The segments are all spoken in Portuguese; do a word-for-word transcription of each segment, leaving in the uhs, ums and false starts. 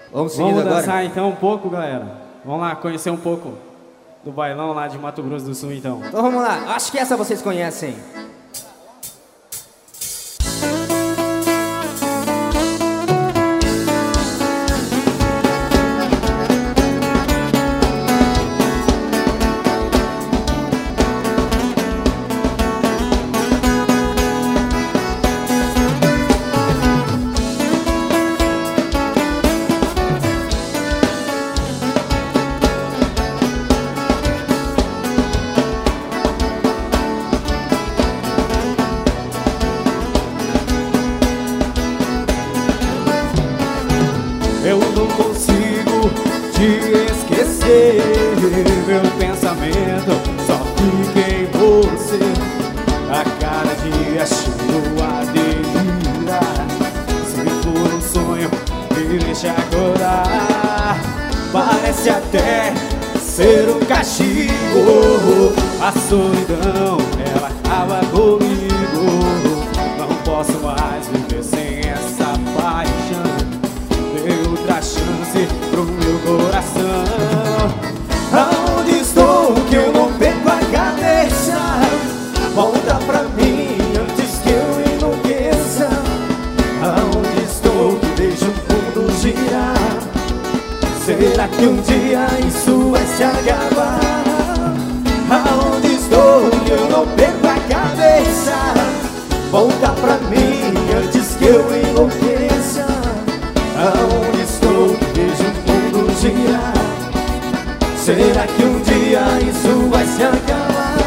Vamos seguindo Vamos agora. dançar então um pouco, galera. Vamos lá conhecer um pouco do bailão lá de Mato Grosso do Sul, então. Então vamos lá, acho que essa vocês conhecem. Eu não consigo te esquecer. Meu pensamento só fica em você. A cada dia chego a delirar. Se for um sonho, me deixa acordar. Parece até ser um castigo. A solidão, ela acaba comigo. Não posso mais viver sem essa paixão. Dê outra chance pro meu coração. Aonde estou que eu não perco a cabeça? Volta pra mim antes que eu enlouqueça. Aonde estou que deixo o mundo girar? Será que um dia isso vai se acabar? Aonde estou que eu não perco a cabeça? Volta pra mim antes que eu enlouqueça. Aonde estou, vejo o mundo girar. Será que um dia isso vai se acabar?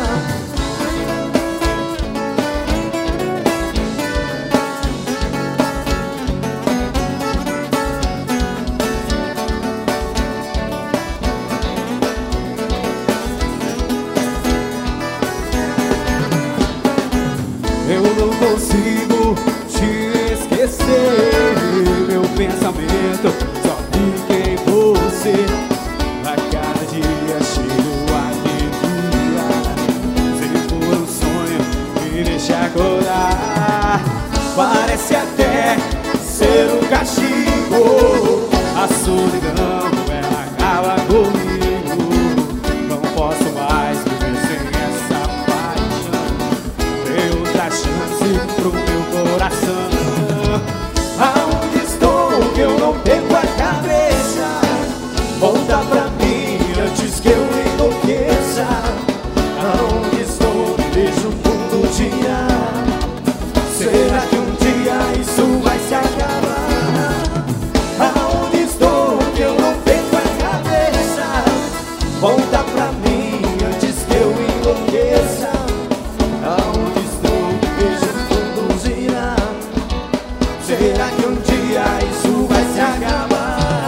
Eu não consigo te esquecer. Meu pensamento só fica em você. A cada dia chego a delirar. Se for um sonho, me deixa acordar. Parece até ser um castigo. A solidão, ela acaba comigo. Não posso mais viver sem essa paixão. Dê outra chance pro meu coração. Aonde estou que eu não perco a cabeça? Volta pra mim antes que eu enlouqueça. Aonde estou, vejo o mundo girar. Será que um dia isso vai se acabar? Aonde estou que eu não perco a cabeça? Volta pra mim antes que eu enlouqueça. Aonde estou, vejo o mundo girar. Será que um dia isso vai se acabar?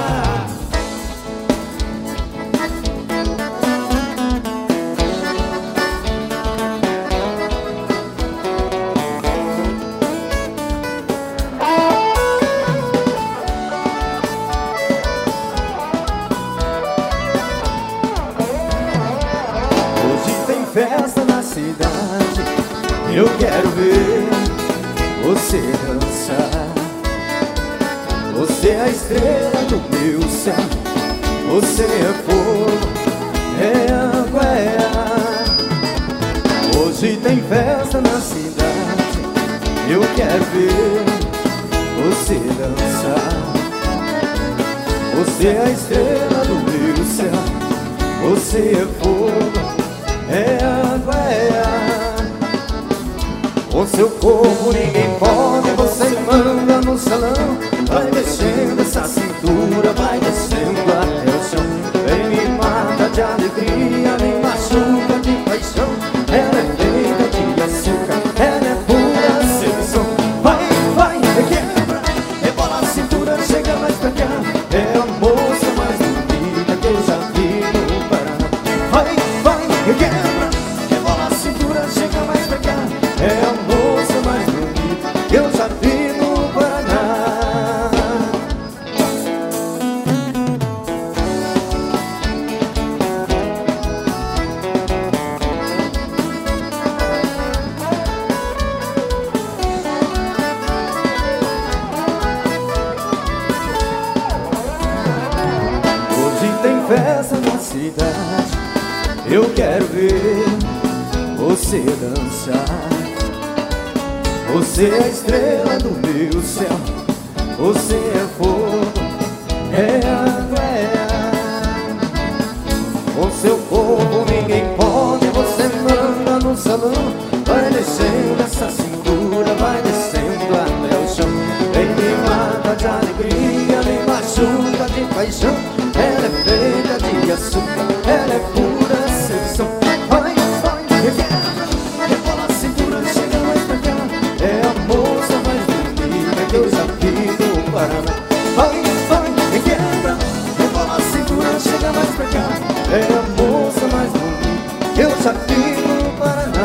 Hoje tem festa na cidade. Eu quero ver você dançar. Você é a estrela do meu céu. Você é fogo, é água, é ar. Hoje tem festa na cidade. Eu quero ver você dançar. Você é a estrela do meu céu. Você é fogo, é água, é ar. O seu corpo ninguém pode. Você manda no salão. Vai descendo essa cintura, vai descendo até o chão. Vem me mata de alegria, me machuca de paixão. Ela é feita de açúcar, ela é pura sedução. Vai, vai, quebra, rebola a cintura, chega mais pra cá. É a moça mais bonita que eu já vi no Paraná. Vai, vai, quebra, rebola a cintura, chega mais pra cá. É a moça mais bonita que eu já vi no Paraná. festa na cidade, eu quero ver você dançar. Você é a estrela do meu céu, você é fogo, é água, é ar. Com seu corpo ninguém pode, você manda no salão. Vai descendo essa cintura, vai descendo até o chão. Ele me mata de alegria, me machuca de paixão. Ela é feita de açúcar, ela é pura sedução. Vai, vai, requebra, rebola a cintura, chega mais pra cá. É a moça mais bonita que eu já vi no Paraná. Vai, vai, requebra, rebola a cintura, chega mais pra cá. É a moça mais bonita que eu já vi no Paraná.